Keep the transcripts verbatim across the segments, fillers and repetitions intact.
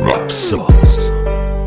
رابساز.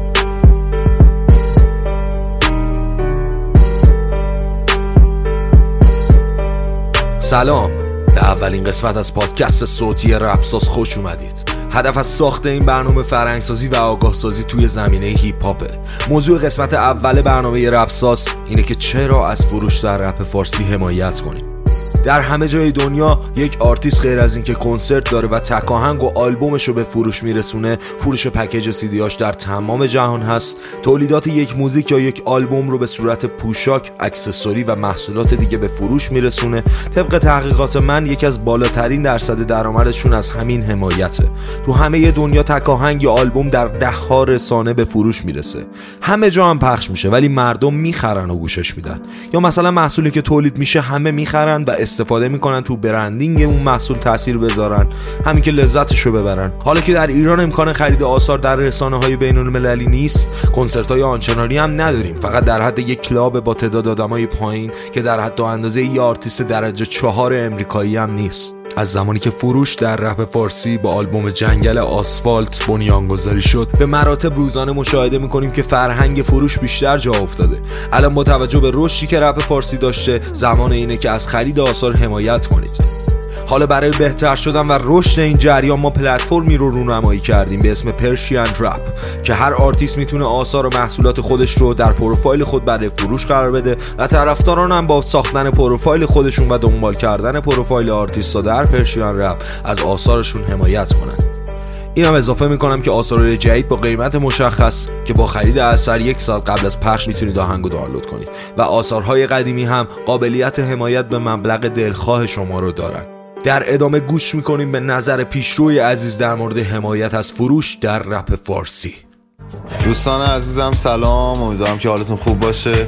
سلام، به اولین قسمت از پادکست صوتی رابساز خوش اومدید. هدف از ساخت این برنامه فرهنگسازی و آگاه سازی توی زمینه هیپ هاپه. موضوع قسمت اول برنامه رابساز اینه که چرا از فروش در رپ فارسی حمایت کنیم. در همه جای دنیا یک آرتیست غیر از این که کنسرت داره و تک آهنگ و آلبومش رو به فروش میرسونه، فروش پکیج سیدیاش در تمام جهان هست. تولیدات یک موزیک یا یک آلبوم رو به صورت پوشاک، اکسسوری و محصولات دیگه به فروش میرسونه. طبق تحقیقات من یکی از بالاترین درصد درآمدشون از همین حمایته. تو همه دنیا تک آهنگ یا آلبوم در ده ها رسانه به فروش میرسه. همه جا هم پخش میشه ولی مردم میخرن و گوشش میدن. یا مثلا محصولی که تولید میشه همه میخرن و استفاده میکنن تو برندینگ اون محصول تاثیر بذارن، همین که لذتشو ببرن. حالا که در ایران امکان خرید آثار در رسانه‌های بین‌المللی نیست، کنسرت‌های آنچنانی هم نداریم، فقط در حد یک کلاب با تعداد آدمای پایین که در حد و اندازه یه آرتیست درجه چهار امریکایی هم نیست. از زمانی که فروش در رپ فارسی با آلبوم جنگل آسفالت بنیانگذاری شد، به مراتب روزانه مشاهده میکنیم که فرهنگ فروش بیشتر جا افتاده. الان با توجه به رشدی که رپ فارسی داشته، زمان اینه که از خرید آثار حمایت کنید. حالا برای بهتر شدن و رشد این جریان ما پلتفرمی رو رونمایی کردیم به اسم پرشین رپ که هر آرتیست میتونه آثار و محصولات خودش رو در پروفایل خود برای فروش قرار بده و طرفداران هم با ساختن پروفایل خودشون و دنبال کردن پروفایل آرتیست‌ها در پرشین رپ از آثارشون حمایت کنن. اینم اضافه میکنم که آثار جدید با قیمت مشخص که با خرید اثر یک سال قبل از پخش میتونید آهنگو دانلود کنید و آثارهای قدیمی هم قابلیت حمایت به مبلغ دلخواه شما رو دارن. در ادامه گوش میکنیم به نظر پیشروی عزیز در مورد حمایت از فروش در رپ فارسی. دوستان عزیزم سلام، امیدوارم که حالتون خوب باشه.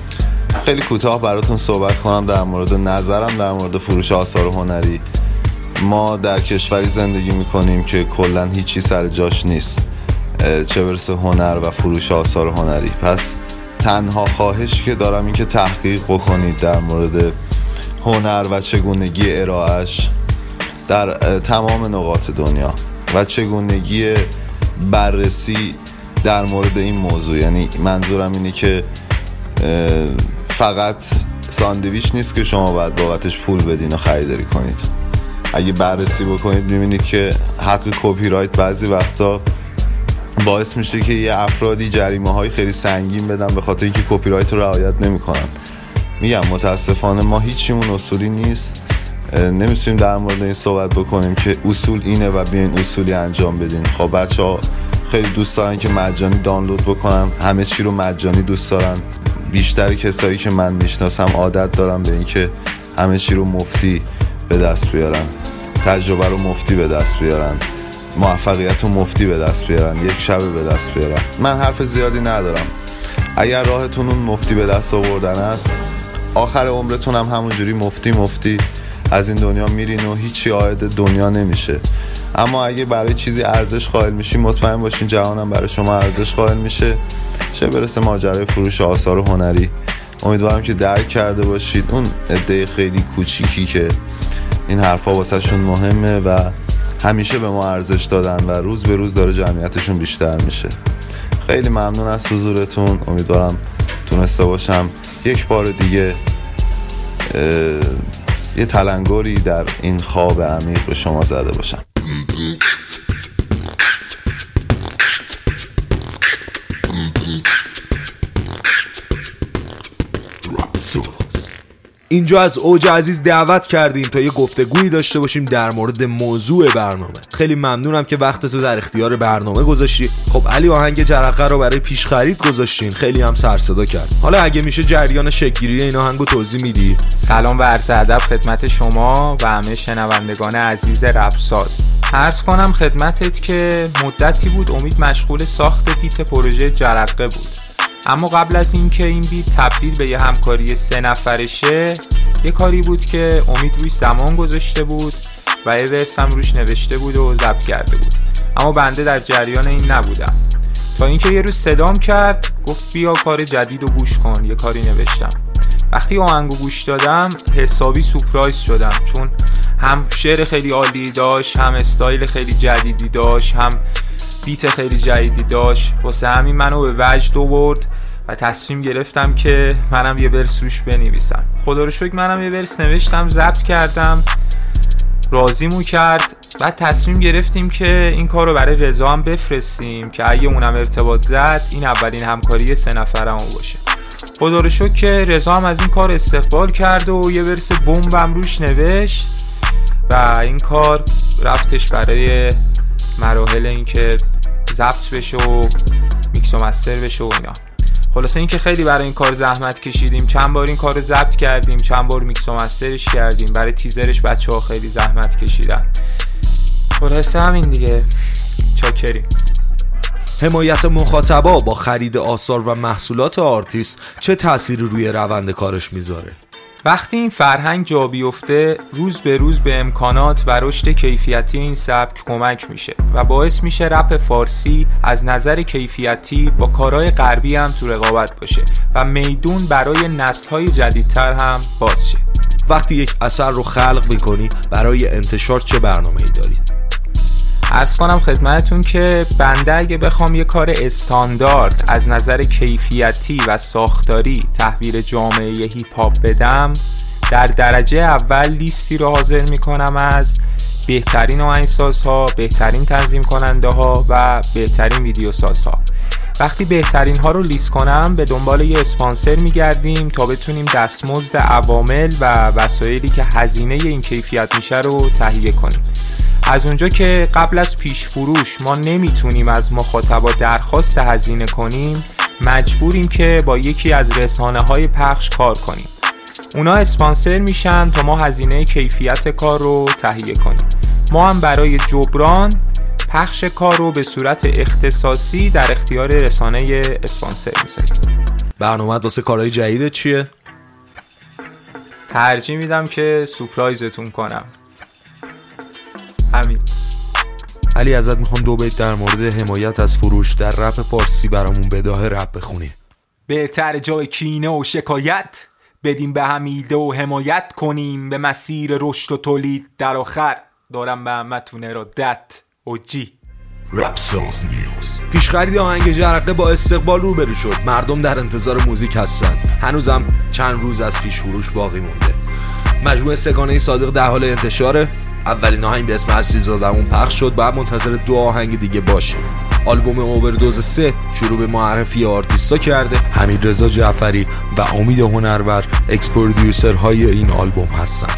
خیلی کوتاه براتون صحبت کنم در مورد نظرم در مورد فروش آثار هنری. ما در کشوری زندگی میکنیم که کلا هیچی سر جاش نیست، چه برسه هنر و فروش آثار هنری. پس تنها خواهشی که دارم این که تحقیق بکنید در مورد هنر و چگونگی ارائهش در تمام نقاط دنیا و چگونگی بررسی در مورد این موضوع. یعنی منظورم اینه که فقط ساندویچ نیست که شما باید بابتش پول بدین و خریداری کنید. اگه بررسی بکنید میبینید که حق کپی رایت بعضی وقتا باعث میشه که یه افرادی جریمه های خیلی سنگین بدن به خاطر اینکه کپی رایت رو رعایت نمیکنن. میگم متاسفانه ما هیچیمون اصولی نیست، نمیتونیم در مورد این صحبت بکنیم که اصول اینه و بیاین اصولی انجام بدین. خب بچه ها خیلی دوست دارن که مجانی دانلود بکنن، همه چی رو مجانی دوست دارن. بیشتر کسایی که من میشناسم عادت دارن به این که همه چی رو مفتی به دست بیارن، تجربه رو مفتی به دست بیارن، موفقیت رو مفتی به دست بیارن، یک شبه به دست بیارن. من حرف زیادی ندارم. اگر راهتون اون مفتی به دست آوردن است، آخر عمرتون هم همونجوری مفتی مفتی از این دنیا میرین و هیچی عائد دنیا نمیشه. اما اگه برای چیزی ارزش قائل میشین، مطمئن باشین جهانم برای شما ارزش قائل میشه. چه برسه ماجرای فروش آثار هنری. امیدوارم که درک کرده باشید اون عده خیلی کوچیکی که این حرفا واسه شون مهمه و همیشه به ما ارزش دادن و روز به روز داره جمعیتشون بیشتر میشه. خیلی ممنون از حضورتون. امیدوارم تونسته باشم یک بار دیگه یه تلنگری در این خواب عمیق به شما زده باشم. اینجا از اوج عزیز دعوت کردیم تا یه گفتگویی داشته باشیم در مورد موضوع برنامه. خیلی ممنونم که وقتتو در اختیار برنامه گذاشتی. خب علی آهنگ جرقه رو برای پیش خرید گذاشتین، خیلی هم سر صدا کرد. حالا اگه میشه جریان شکل‌گیری این آهنگو توضیح میدی؟ سلام و عرض ادب خدمت شما و همه شنوندگان عزیز رپساز. عرض کنم خدمتت که مدتی بود امید مشغول ساخت بیت پروژه جرقه بود، اما قبل از اینکه این بیت تبدیل به یه همکاری سه نفره شه، یه کاری بود که امید روی زمان گذاشته بود و یه ورس هم روش نوشته بود و ضبط کرده بود، اما بنده در جریان این نبودم تا اینکه یه روز صدام کرد، گفت بیا کار جدید رو گوش کن. یه کاری نوشتم. وقتی آهنگو گوش دادم حسابی سورپرایز شدم، چون هم شعر خیلی عالی داشت، هم استایل خیلی جدیدی داشت، هم بیت خیلی جدیدی داشت، واسه همین منو به وجد آورد و تصمیم گرفتم که منم یه ورس روش بنویسم. خدا رو شکر منم یه ورس نوشتم، ضبط کردم، راضیمون کرد. بعد تصمیم گرفتیم که این کار رو برای رضا هم بفرستیم که اگه اونم ارتباط زد این اولین همکاری سه نفرمون باشه. خدا رو شکر که رضا هم از این کار استقبال کرد و یه ورس بمبم روش نوشت و این کار رفتش برای مراحل این که ضبط بشه و میکس و مستر بشه و اینا. خلاصه این که خیلی برای این کار زحمت کشیدیم، چند بار این کار رو ضبط کردیم، چند بار میکس و مسترش کردیم، برای تیزرش بچه ها خیلی زحمت کشیدن. خلاصه همین دیگه، چاکریم. حمایت مخاطبا با خرید آثار و محصولات آرتیست چه تأثیری روی روند کارش میذاره؟ وقتی این فرهنگ جا بیفته، روز به روز به امکانات و رشد کیفیتی این سبک کمک میشه و باعث میشه رپ فارسی از نظر کیفیتی با کارهای غربی هم تو رقابت باشه و میدون برای نسل‌های جدیدتر هم باز شه. وقتی یک اثر رو خلق میکنی برای انتشار چه برنامه‌ای دارید؟ عرض کنم خدمتتون که بنده اگه بخوام یه کار استاندارد از نظر کیفیتی و ساختاری تحویل جامعه هیپ هاپ بدم، در درجه اول لیستی رو حاضر میکنم از بهترین آهنگسازها، بهترین تنظیم کننده ها و بهترین ویدیوسازها. وقتی بهترین ها رو لیست کنم به دنبال یه اسپانسر میگردیم تا بتونیم دستمزد عوامل و وسایلی که هزینه این کیفیت میشه رو تهیه کنیم. از اونجا که قبل از پیش فروش ما نمیتونیم از مخاطبا درخواست هزینه کنیم، مجبوریم که با یکی از رسانه‌های پخش کار کنیم. اونا اسپانسر میشن تا ما هزینه کیفیت کار رو تهیه کنیم. ما هم برای جبران پخش کار رو به صورت اختصاصی در اختیار رسانه اسپانسر میذاریم. برنامه‌ت واسه کارهای جدید چیه؟ ترجیح میدم که سورپرایزتون کنم. همین. علی ازت میخوام دو بیت در مورد حمایت از فروش در رپ فارسی برامون بداهه رپ بخونی. بهتر جای کینه و شکایت بدیم به هم ایده و حمایت کنیم، به مسیر رشد و تولید در آخر دارم به همتون ارادت. اوجی رپساز نیوز. پیش خرید آهنگ جرقه با استقبال روبرو شد. مردم در انتظار موزیک هستن. هنوزم چند روز از پیش فروش باقی مونده. مجموعه سگانه صادق در حال انتشاره. اولین آهنگ به اسم اصیل‌زادمون پخش شد، بعد منتظر دو آهنگ دیگه باشیم. آلبوم اووردوز سه شروع به معرفی آرتیستا کرده. حمیدرضا جعفری و امید هنرور اکس پرودیوسرهای این آلبوم هستن.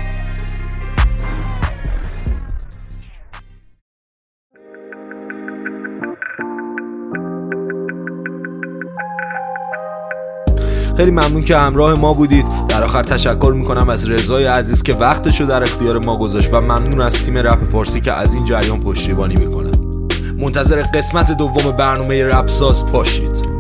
خیلی ممنون که همراه ما بودید. در آخر تشکر میکنم از رضای عزیز که وقتشو در اختیار ما گذاشت و ممنون از تیم رپ فارسی که از این جریان پشتیبانی میکنه. منتظر قسمت دوم برنامه رپساز باشید.